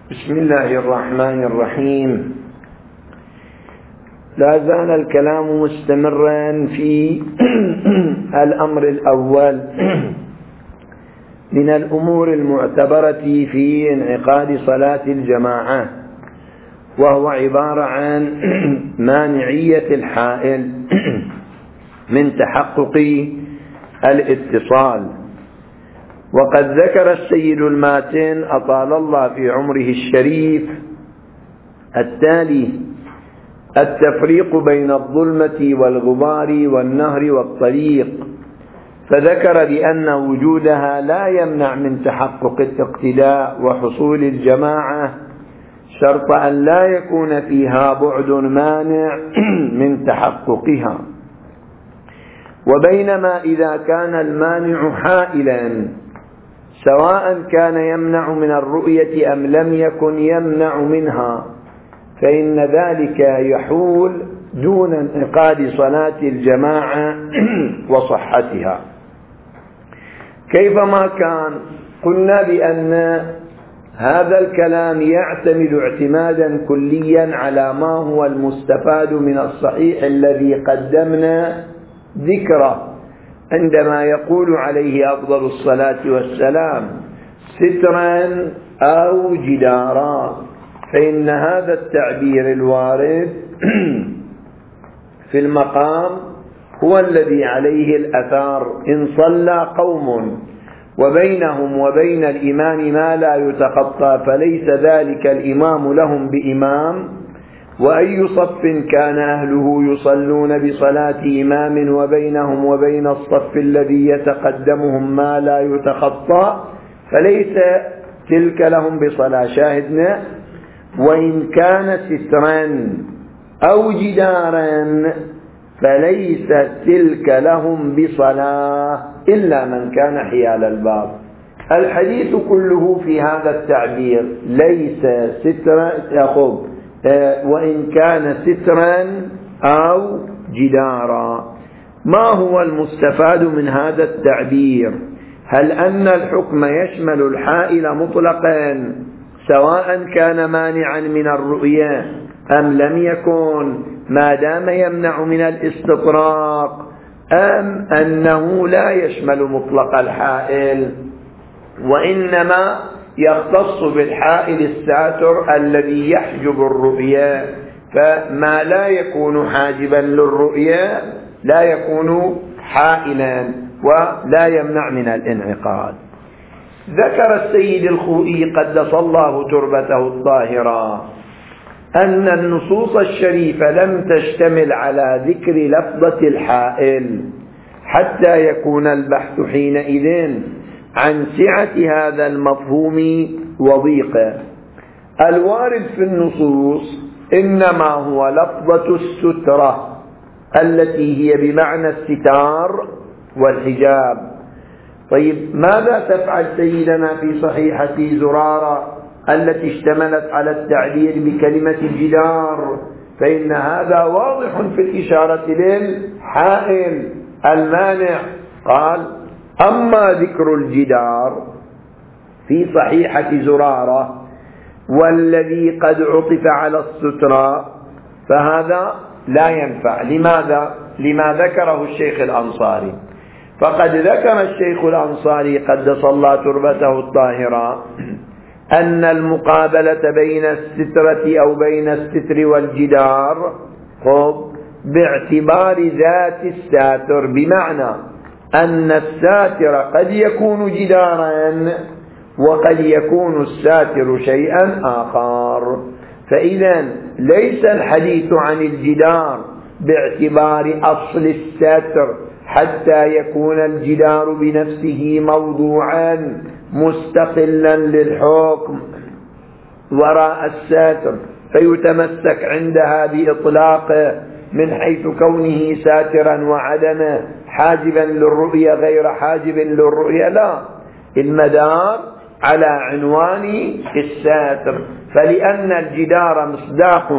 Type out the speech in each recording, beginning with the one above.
بسم الله الرحمن الرحيم. لا زال الكلام مستمرا في الأمر الأول من الأمور المعتبرة في انعقاد صلاة الجماعة، وهو عبارة عن مانعية الحائل من تحقق الاتصال. وقد ذكر السيد الماتن أطال الله في عمره الشريف التالي: التفريق بين الظلمة والغبار والنهر والطريق، فذكر بأن وجودها لا يمنع من تحقق الاقتداء وحصول الجماعة، شرط أن لا يكون فيها بعد مانع من تحققها. وبينما إذا كان المانع حائلا سواء كان يمنع من الرؤية أم لم يكن يمنع منها، فإن ذلك يحول دون انعقاد صلاة الجماعة وصحتها. كيفما كان، قلنا بأن هذا الكلام يعتمد اعتمادا كليا على ما هو المستفاد من الصحيح الذي قدمنا ذكره عندما يقول عليه أفضل الصلاة والسلام: سترا أو جدارا، فإن هذا التعبير الوارد في المقام هو الذي عليه الأثار. إن صلى قوم وبينهم وبين الإمام ما لا يتخطى فليس ذلك الإمام لهم بإمام، وأي صف كان أهله يصلون بصلاة إمام وبينهم وبين الصف الذي يتقدمهم ما لا يتخطى فليس تلك لهم بصلاة. شاهدنا: وإن كان سترا أو جدارا فليس تلك لهم بصلاة إلا من كان حيال الباب. الحديث كله في هذا التعبير: ليس سترا وإن كان سترا أو جدارا. ما هو المستفاد من هذا التعبير؟ هل أن الحكم يشمل الحائل مطلقا سواء كان مانعا من الرؤية أم لم يكن ما دام يمنع من الاستطراق، أم أنه لا يشمل مطلق الحائل وإنما يختص بالحائل الساتر الذي يحجب الرؤية؟ فما لا يكون حاجبا للرؤية لا يكون حائلا ولا يمنع من الانعقاد. ذكر السيد الخوئي قدس الله تربته الطاهرة أن النصوص الشريفة لم تشتمل على ذكر لفظة الحائل حتى يكون البحث حينئذ عن سعة هذا المفهوم وضيقه. الوارد في النصوص إنما هو لفظة السترة التي هي بمعنى الستار والحجاب. طيب، ماذا تفعل سيدنا في صحيحة زرارة التي اشتملت على التعبير بكلمة الجدار؟ فإن هذا واضح في الإشارة للحائل المانع. قال: أما ذكر الجدار في صحيحة زرارة والذي قد عطف على السترة فهذا لا ينفع. لماذا؟ لما ذكره الشيخ الأنصاري. فقد ذكر الشيخ الأنصاري قدس الله تربته الطاهرة أن المقابلة بين السترة أو بين الستر والجدار باعتبار ذات الساتر، بمعنى أن الساتر قد يكون جدارا وقد يكون الساتر شيئا آخر. فإذا ليس الحديث عن الجدار باعتبار أصل الساتر حتى يكون الجدار بنفسه موضوعا مستقلا للحكم وراء الساتر فيتمسك عندها بإطلاقه من حيث كونه ساترا وعدمه حاجبا للرؤية غير حاجب للرؤية. لا، المدار على عنوان الساتر، فلأن الجدار مصداق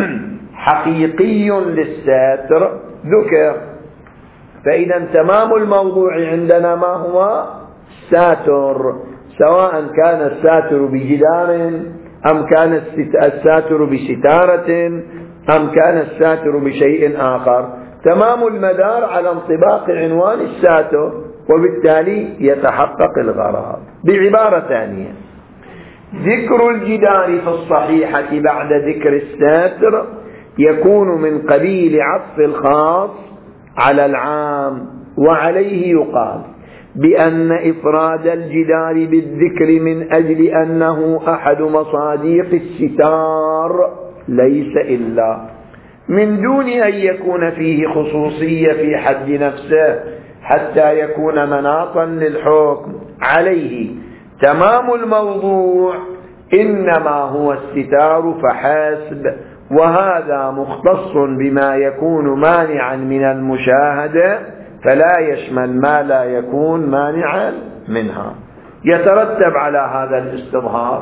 حقيقي للساتر ذكر. فإذا تمام الموضوع عندنا ما هو؟ ساتر، سواء كان الساتر بجدار أم كان الساتر بستارة أم كان الساتر بشيء آخر. تمام المدار على انطباق عنوان الساتر، وبالتالي يتحقق الغرض. بعبارة ثانية، ذكر الجدار في الصحيحة بعد ذكر الساتر يكون من قبيل عطف الخاص على العام، وعليه يقال بأن إفراد الجدار بالذكر من أجل أنه أحد مصاديق الستار ليس إلا من دون أن يكون فيه خصوصية في حد نفسه حتى يكون مناطا للحكم عليه. تمام الموضوع إنما هو الستار فحسب، وهذا مختص بما يكون مانعا من المشاهدة فلا يشمل ما لا يكون مانعا منها. يترتب على هذا الاستظهار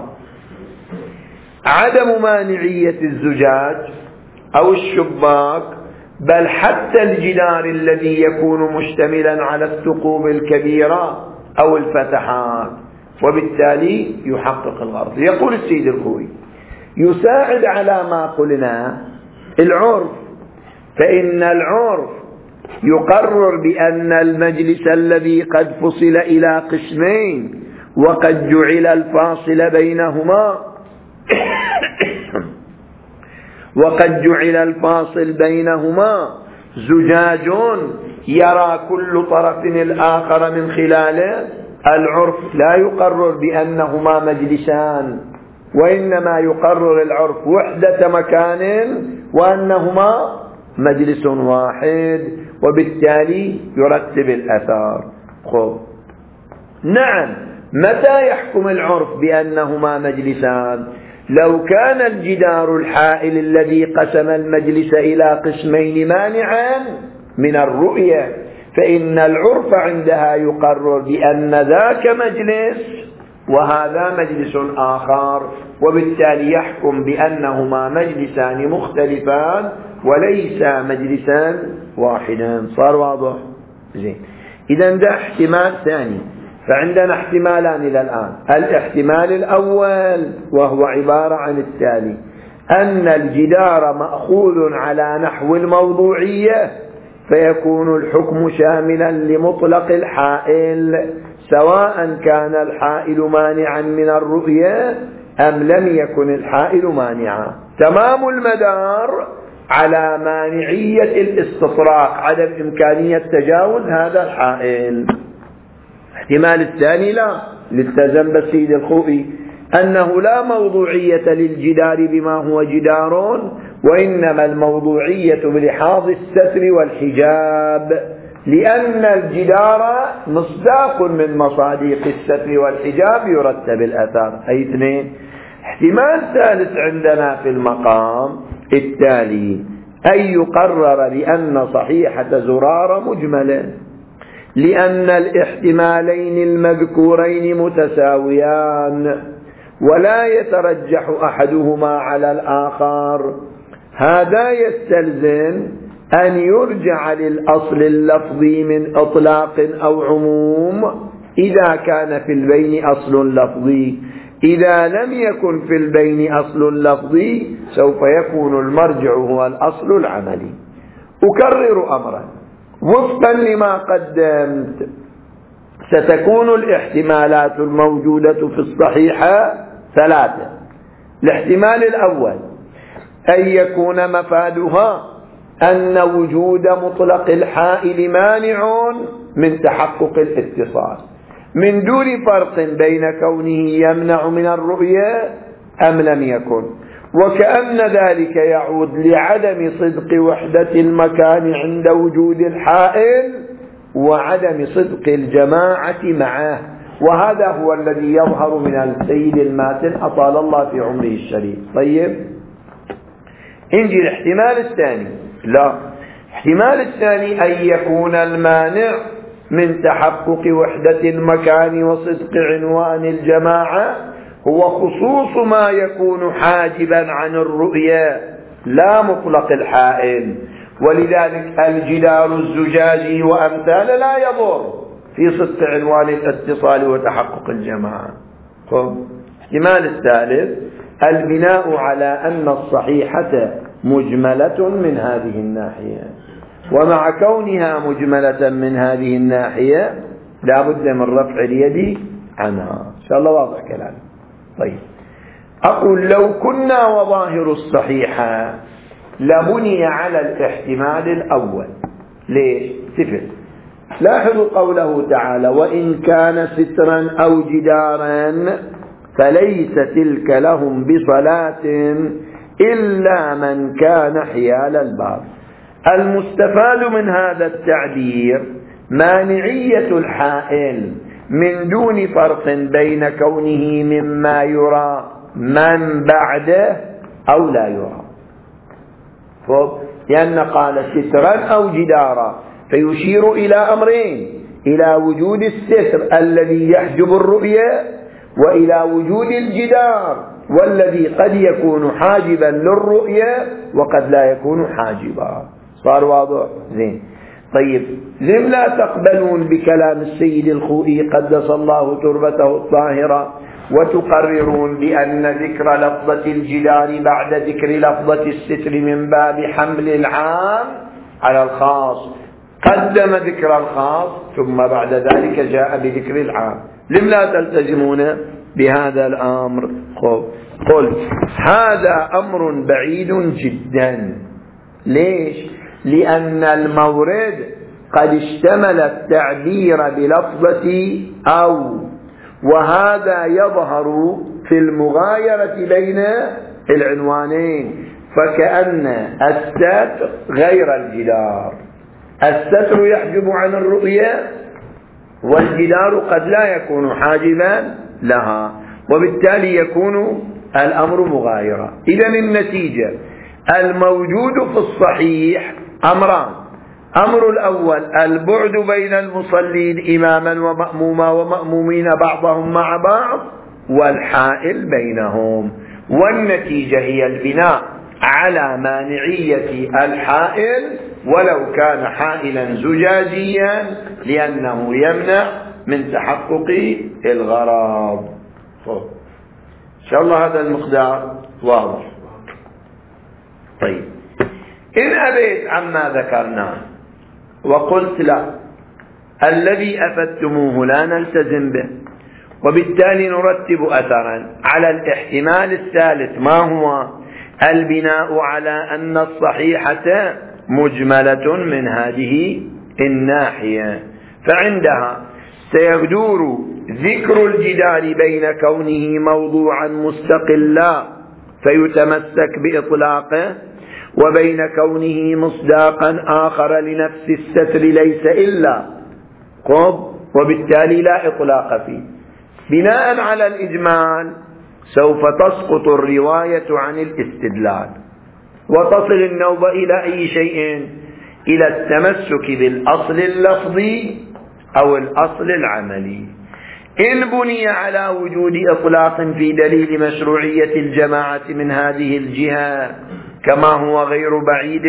عدم مانعية الزجاج أو الشباك، بل حتى الجدار الذي يكون مشتملا على الثقوب الكبيرة أو الفتحات، وبالتالي يحقق الغرض. يقول السيد الخوئي يساعد على ما قلنا العرف، فإن العرف يقرر بأن المجلس الذي قد فصل إلى قسمين وقد جعل الفاصل بينهما زجاج يرى كل طرف الآخر من خلاله. العرف لا يقرر بأنهما مجلسان، وإنما يقرر العرف وحدة مكان وأنهما مجلس واحد، وبالتالي يرتب الأثار. نعم، متى يحكم العرف بأنهما مجلسان؟ لو كان الجدار الحائل الذي قسم المجلس إلى قسمين مانعا من الرؤية، فإن العرف عندها يقرر بأن ذاك مجلس وهذا مجلس آخر، وبالتالي يحكم بأنهما مجلسان مختلفان وليس مجلسان واحدا. صار واضح؟ زين. إذا ده احتمال ثاني. فعندنا احتمالان إلى الآن. الاحتمال الأول وهو عبارة عن التالي: أن الجدار مأخوذ على نحو الموضوعية، فيكون الحكم شاملا لمطلق الحائل سواء كان الحائل مانعا من الرؤية أم لم يكن الحائل مانعا. تمام المدار على مانعية الاستطراق، عدم إمكانية تجاوز هذا الحائل. احتمال الثاني لا، للتزم بالسيد الخوئي أنه لا موضوعية للجدار بما هو جدار، وإنما الموضوعية بلحاظ الستر والحجاب، لأن الجدار مصداق من مصاديق الستر والحجاب يرتب الأثار. أي اثنين. احتمال ثالث عندنا في المقام التالي: أن يقرر بأن صحيحة زرارة مجملة، لأن الاحتمالين المذكورين متساويان ولا يترجح أحدهما على الآخر. هذا يستلزم أن يرجع للأصل اللفظي من إطلاق أو عموم إذا كان في البين أصل لفظي. إذا لم يكن في البين أصل لفظي سوف يكون المرجع هو الأصل العملي. أكرر أمرا وفقا لما قدمت: ستكون الاحتمالات الموجودة في الصحيحة ثلاثة. الاحتمال الأول أن يكون مفادها أن وجود مطلق الحائل مانع من تحقق الاتصال، من دون فرق بين كونه يمنع من الرؤية أم لم يكن، وكأن ذلك يعود لعدم صدق وحدة المكان عند وجود الحائل وعدم صدق الجماعة معه. وهذا هو الذي يظهر من السيد الماتن أطال الله في عمره الشريف. طيب، انجي الاحتمال الثاني. لا، الاحتمال الثاني أن يكون المانع من تحقق وحدة المكان وصدق عنوان الجماعة هو خصوص ما يكون حاجبا عن الرؤية لا مطلق الحائل، ولذلك الجدار الزجاجي وأمثاله لا يضر في صدق عنوان الاتصال وتحقق الجماعة. احتمال الثالث البناء على أن الصحيحة مجملة من هذه الناحية، ومع كونها مجملة من هذه الناحية لا بد من رفع اليد عنها. إن شاء الله واضح كلام. طيب، أقول لو كنا وظاهر الصحيحة لبني على الاحتمال الأول. ليش؟ صفر. لاحظوا قوله تعالى: وإن كان سترا أو جدارا فليس تلك لهم بصلاة إلا من كان حيال الباب. المستفاد من هذا التعبير مانعية الحائل من دون فرق بين كونه مما يرى من بعده أو لا يرى. لأن قال سترا أو جدارا فيشير إلى أمرين: إلى وجود الستر الذي يحجب الرؤية، وإلى وجود الجدار والذي قد يكون حاجبا للرؤية وقد لا يكون حاجبا. صار واضح؟ زين. طيب، لم لا تقبلون بكلام السيد الخوئي قدس الله تربته الطاهرة وتقررون بأن ذكر لفظة الجدار بعد ذكر لفظة الستر من باب حمل العام على الخاص؟ قدم ذكر الخاص ثم بعد ذلك جاء بذكر العام. لم لا تلتزمون بهذا الأمر؟ قلت هذا أمر بعيد جدا. ليش؟ لأن المورد قد اشتمل التعبير بلفظة أو، وهذا يظهر في المغايرة بين العنوانين، فكأن الستر غير الجدار. الستر يحجب عن الرؤية والجدار قد لا يكون حاجبا لها، وبالتالي يكون الأمر مغايرا. إذن النتيجة الموجود في الصحيح أمران: أمر الأول البعد بين المصلين إماما ومأموما ومأمومين بعضهم مع بعض والحائل بينهم، والنتيجة هي البناء على مانعية الحائل ولو كان حائلا زجاجيا، لأنه يمنع من تحقق الغرض. إن شاء الله هذا المقدار واضح. طيب، إن أبيت عما ذكرناه وقلت لا، الذي أفدتموه لا نلتزم به، وبالتالي نرتب أثرا على الاحتمال الثالث، ما هو البناء على أن الصحيحة مجملة من هذه الناحية، فعندها سيدور ذكر الجدار بين كونه موضوعا مستقلا فيتمسك بإطلاقه، وبين كونه مصداقا آخر لنفس الستر ليس إلا وبالتالي لا إطلاق فيه. بناء على الإجمال سوف تسقط الرواية عن الاستدلال، وتصل النوبة إلى أي شيء؟ إلى التمسك بالأصل اللفظي أو الأصل العملي. إن بني على وجود إطلاق في دليل مشروعية الجماعة من هذه الجهة كما هو غير بعيد،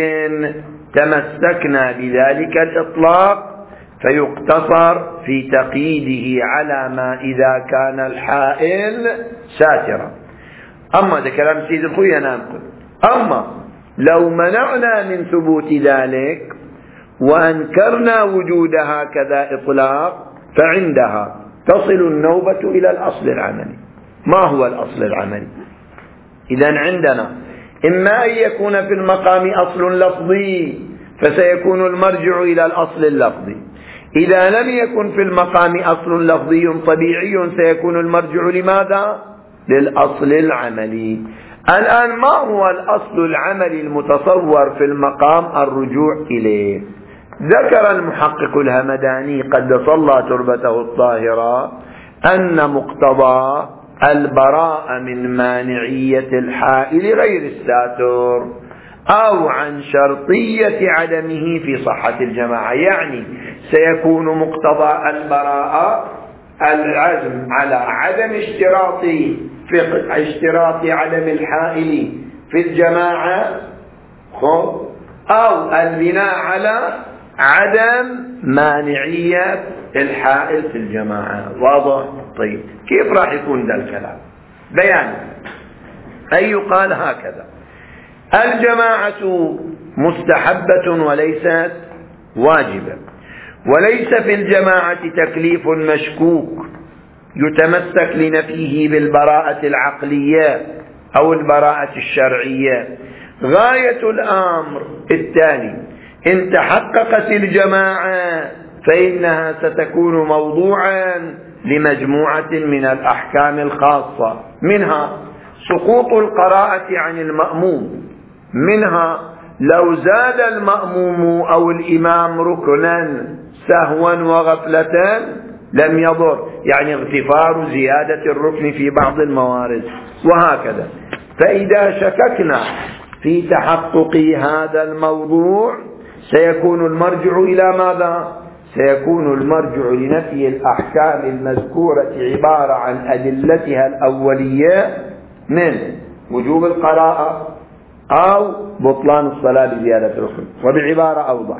تمسكنا بذلك الإطلاق فيقتصر في تقييده على ما إذا كان الحائل ساترا. أما ده كلام سيد الخوي ننقل. أما لو منعنا من ثبوت ذلك وأنكرنا وجود هكذا إطلاق فعندها تصل النوبة إلى الأصل العملي. ما هو الأصل العملي؟ إذن عندنا إما أن يكون في المقام أصل لفظي فسيكون المرجع إلى الأصل اللفظي، إذا لم يكن في المقام أصل لفظي طبيعي سيكون المرجع لماذا؟ للأصل العملي. الآن ما هو الأصل العملي المتصور في المقام الرجوع إليه؟ ذكر المحقق الهمداني قدس الله تربته الطاهرة أن مقتضى البراءة من مانعية الحائل غير الساتر أو عن شرطية عدمه في صحة الجماعة، يعني سيكون مقتضى البراءة العزم على عدم اشتراط عدم الحائل في الجماعة، أو البناء على عدم مانعية الحائل في الجماعة. واضح؟ طيب، كيف راح يكون ذا الكلام؟ بيان: أي يقال هكذا: الجماعة مستحبة وليست واجبة، وليس في الجماعة تكليف مشكوك يتمسك لنفيه بالبراءة العقلية أو البراءة الشرعية. غاية الأمر الثاني: إن تحققت الجماعة فإنها ستكون موضوعا لمجموعة من الأحكام الخاصة، منها سقوط القراءة عن المأموم، منها لو زاد المأموم أو الإمام ركنا سهوا وغفلة لم يضر، يعني اغتفار زيادة الركن في بعض الموارد، وهكذا. فإذا شككنا في تحقق هذا الموضوع سيكون المرجع إلى ماذا؟ سيكون المرجع لنفي الأحكام المذكورة عبارة عن أدلتها الأولية من وجوب القراءة أو بطلان الصلاة بزيادة الركن. وبعبارة أوضح: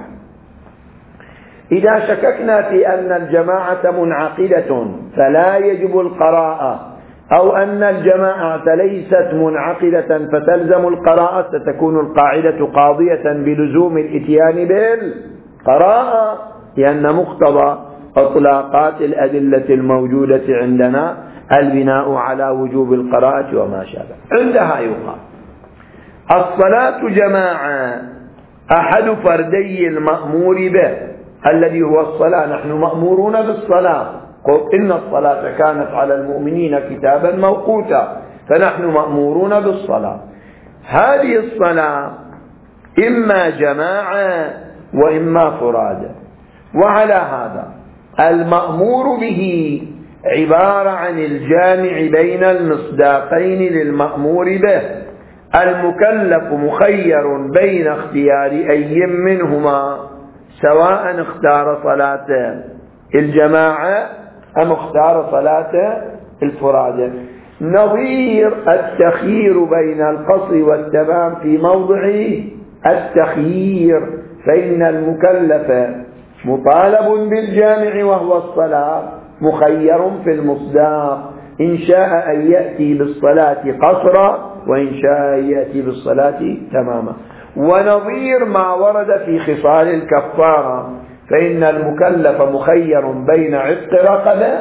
إذا شككنا في أن الجماعة منعقدة فلا يجب القراءة، أو أن الجماعة ليست منعقدة فتلزم القراءة، ستكون القاعدة قاضية بلزوم الإتيان بالقراءة، لأن مقتضى إطلاقات الأدلة الموجودة عندنا البناء على وجوب القراءة وما شابه. عندها يقال: الصلاة جماعة أحد فردي المأمور به الذي هو الصلاة. نحن مأمورون بالصلاة، قل إن الصلاة كانت على المؤمنين كتابا موقوتا، فنحن مأمورون بالصلاة. هذه الصلاة إما جماعة وإما فرادى، وعلى هذا المأمور به عبارة عن الجامع بين المصداقين للمأمور به. المكلف مخير بين اختيار أي منهما، سواء اختار صلاة الجماعة أم اختار صلاة الفرادى، نظير التخيير بين القصر والتمام في موضع التخيير، فإن المكلف مطالب بالجامع وهو الصلاة، مخير في المصداق، إن شاء أن يأتي بالصلاة قصرا وإن شاء أن يأتي بالصلاة تماما. ونظير ما ورد في خصال الكفارة، فإن المكلف مخير بين عتق رقبة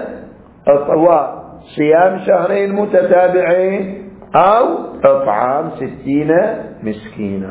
وصيام شهرين متتابعين أو إطعام 60 مسكينا.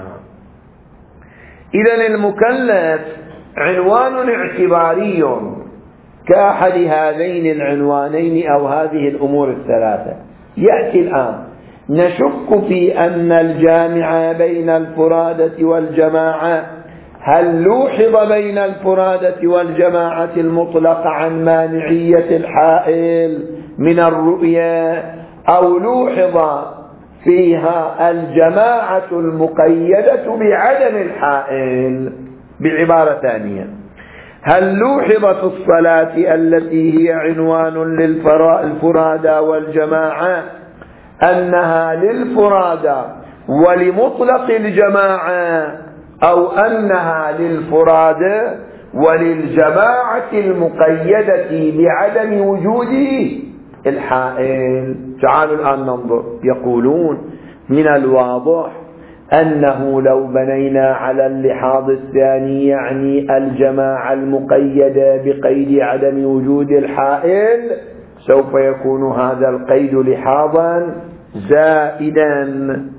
إذن المكلف عنوان اعتباري كأحد هذين العنوانين أو هذه الأمور الثلاثة. يأتي الآن: نشك في أن الجامع بين الفرادة والجماعة، هل لوحظ بين الفرادة والجماعة المطلق عن مانعية الحائل من الرؤية، أو لوحظ فيها الجماعة المقيدة بعدم الحائل؟ بعبارة ثانية: هل لوحظ في الصلاة التي هي عنوان للفرادى والجماعة أنها للفرادى ولمطلق الجماعة، أو أنها للفرادى وللجماعة المقيدة بعدم وجود الحائل؟ تعالوا الآن ننظر. يقولون: من الواضح أنه لو بنينا على اللحاظ الثاني، يعني الجماعة المقيدة بقيد عدم وجود الحائل، سوف يكون هذا القيد لحاظا زائدا.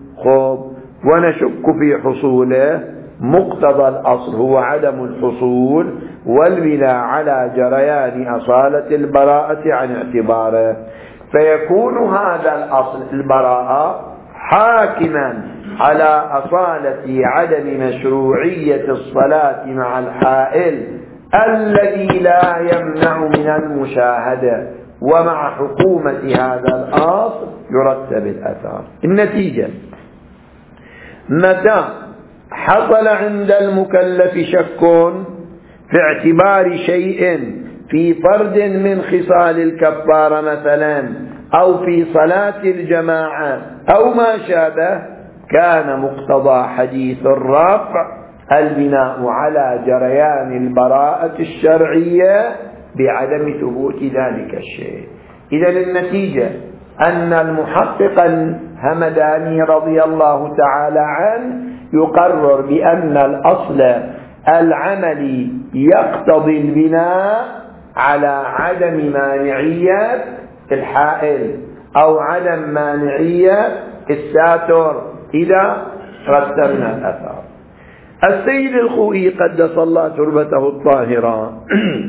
ونشك في حصوله. مقتضى الأصل هو عدم الحصول والبناء على جريان أصالة البراءة عن اعتباره، فيكون هذا الأصل البراءة حاكما على أصالة عدم مشروعية الصلاة مع الحائل الذي لا يمنع من المشاهدة، ومع حكومة هذا الأصل يرتب الأثار. النتيجة: متى حصل عند المكلف شك في اعتبار شيء في فرد من خصال الكفارة مثلا، أو في صلاة الجماعة أو ما شابه، كان مقتضى حديث الرفع البناء على جريان البراءة الشرعية بعدم ثبوت ذلك الشيء. إذا النتيجة: أن المحقق الهمداني رضي الله تعالى عنه يقرر بأن الأصل العملي يقتضي البناء على عدم مانعية الحائل أو عدم مانعية الساتر إذا رتبنا الأثر. السيد الخوئي قدس الله تربته الطاهرة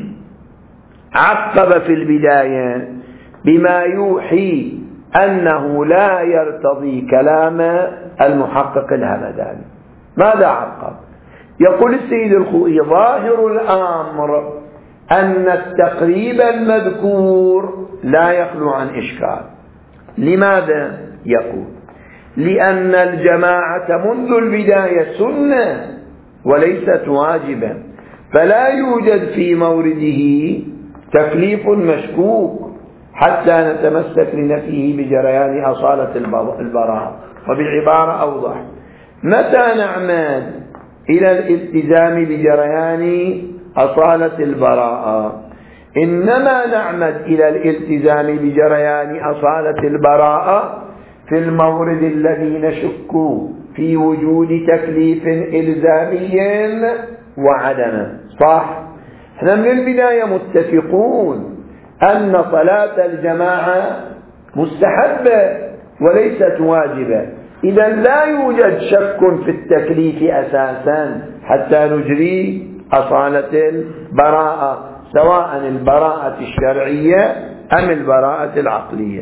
عقب في البداية بما يوحي أنه لا يرتضي كلام المحقق الهمداني. ماذا عقب؟ يقول السيد الخوئي: ظاهر الأمر أن التقريب المذكور لا يخلو عن إشكال. لماذا؟ يقول: لأن الجماعة منذ البداية سنة وليست واجبة، فلا يوجد في مورده تكليف مشكوك حتى نتمسك لنفيه بجريان أصالة البراءة. وبالعبارة أوضح: متى نعمد إلى الالتزام بجريان أصالة البراءة؟ إنما نعمد إلى الالتزام بجريان أصالة البراءة في المورد الذي نشك في وجود تكليف إلزامي وعدمه. صح؟ احنا من البداية متفقون أن صلاة الجماعة مستحبة وليست واجبة، إذا لا يوجد شك في التكليف أساسا حتى نجري أصالة البراءة، سواء البراءة الشرعية أم البراءة العقلية.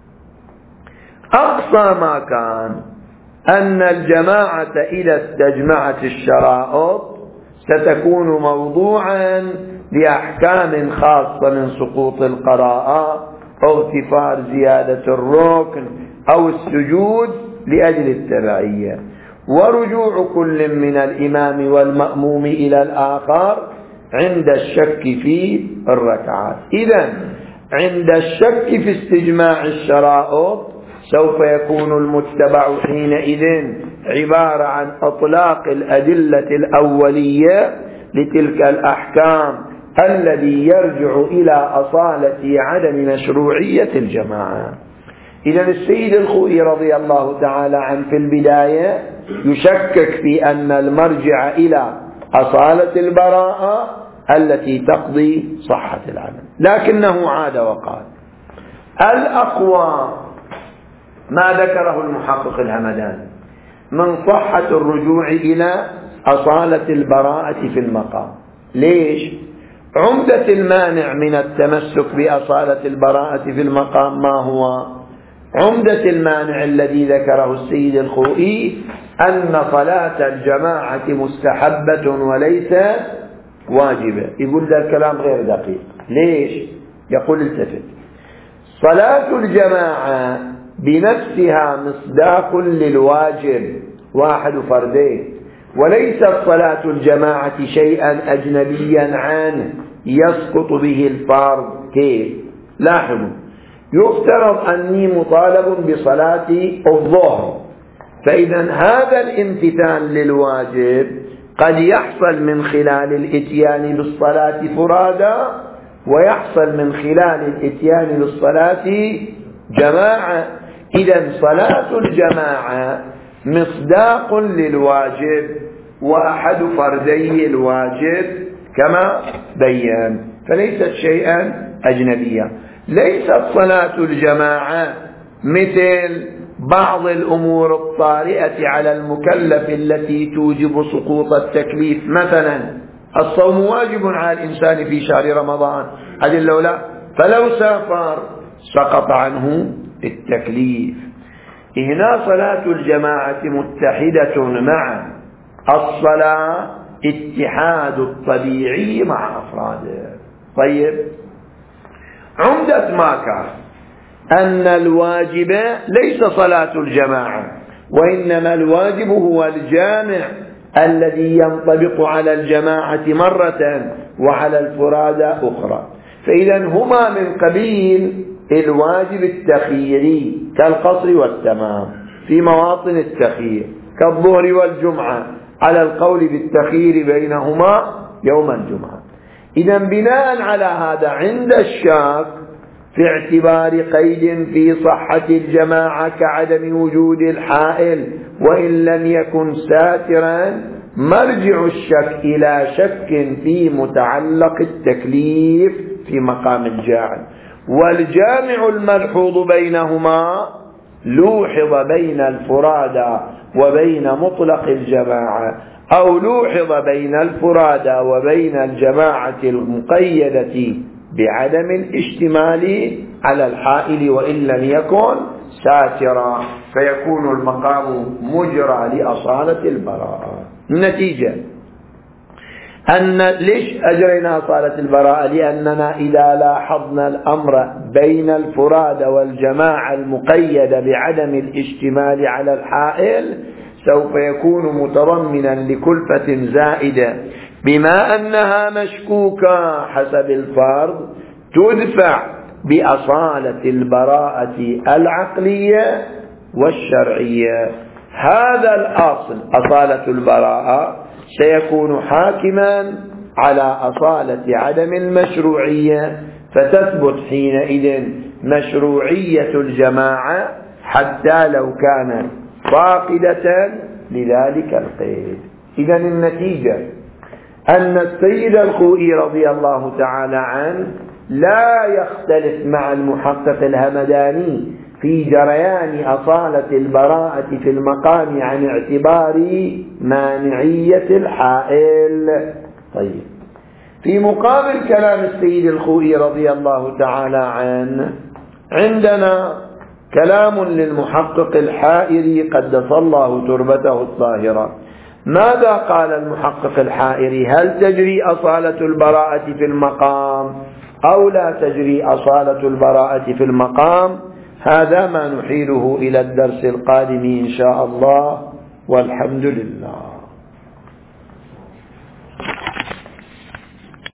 أقصى ما كان أن الجماعة إذا استجمعت الشرائط ستكون موضوعا لأحكام خاصة من سقوط القراءة أو اغتفار زيادة الركن أو السجود لأجل التبعية، ورجوع كل من الإمام والمأموم إلى الآخر عند الشك في الركعات. إذن عند الشك في استجماع الشرائط سوف يكون المتبع حينئذ عبارة عن إطلاق الأدلة الأولية لتلك الأحكام الذي يرجع إلى أصالة عدم مشروعية الجماعة. إذن السيد الخوئي رضي الله تعالى عنه في البداية يشكك في أن المرجع إلى أصالة البراءة التي تقضي صحة العمل، لكنه عاد وقال: الأقوى ما ذكره المحقق الهمداني من صحة الرجوع إلى أصالة البراءة في المقام. ليش؟ عمدة المانع من التمسك بأصالة البراءة في المقام ما هو؟ عمدة المانع الذي ذكره السيد الخوئي أن صلاة الجماعة مستحبة وليس واجبة. يقول ذا الكلام غير دقيق. ليش؟ يقول: التفت، صلاة الجماعة بنفسها مصداق للواجب واحد فردين، وليست صلاة الجماعة شيئا أجنبيا عنه يسقط به الفرض. كيف؟ لاحظوا، يفترض أني مطالب بصلاة الظهر، فإذا هذا الامتثال للواجب قد يحصل من خلال الاتيان بالصلاة فرادا، ويحصل من خلال الاتيان بالصلاة جماعة. إذا صلاة الجماعة مصداق للواجب وأحد فردي الواجب كما بيّن، فليست شيئا أجنبيا. ليست صلاة الجماعة مثل بعض الأمور الطارئة على المكلف التي توجب سقوط التكليف. مثلا الصوم واجب على الإنسان في شهر رمضان، هذه اللولا فلو سافر سقط عنه التكليف. هنا صلاة الجماعة متحدة مع الصلاة اتحاد الطبيعي مع أفراده. طيب، عمدة ما كان أن الواجب ليس صلاة الجماعة، وإنما الواجب هو الجامع الذي ينطبق على الجماعة مرة وعلى الفرادى أخرى. فإذا هما من قبيل الواجب التخييري كالقصر والتمام في مواطن التخيير، كالظهر والجمعة على القول بالتخيير بينهما يوم الجمعة. إذا بناء على هذا عند الشاك في اعتبار قيد في صحة الجماعة كعدم وجود الحائل وإن لم يكن ساترا، مرجع الشك إلى شك في متعلق التكليف في مقام الجاعل. والجامع الملحوظ بينهما لوحظ بين الفرادى وبين مطلق الجماعة، أو لوحظ بين الفرادى وبين الجماعة المقيدة بعدم الاشتمال على الحائل وإن لم يكن ساترا، فيكون المقام مجرى لأصالة البراءة. النتيجة ليش أجرينا أصالة البراءة؟ لأننا إذا لاحظنا الأمر بين الفراد والجماعة المقيدة بعدم الاشتمال على الحائل سوف يكون متضمنا لكلفة زائدة، بما أنها مشكوكة حسب الفرض تدفع بأصالة البراءة العقلية والشرعية. هذا الأصل أصالة البراءة سيكون حاكما على أصالة عدم المشروعية، فتثبت حينئذ مشروعية الجماعة حتى لو كانت فاقدة لذلك القيد. إذن النتيجة أن السيد الخوئي رضي الله تعالى عنه لا يختلف مع المحقق الهمداني في جريان أصالة البراءة في المقام عن اعتبار مانعية الحائل. طيب، في مقابل كلام السيد الخوئي رضي الله تعالى عنه عندنا كلام للمحقق الحائري قدس الله تربته الطاهرة. ماذا قال المحقق الحائري؟ هل تجري أصالة البراءة في المقام أو لا تجري أصالة البراءة في المقام؟ هذا ما نحيله إلى الدرس القادم إن شاء الله، والحمد لله.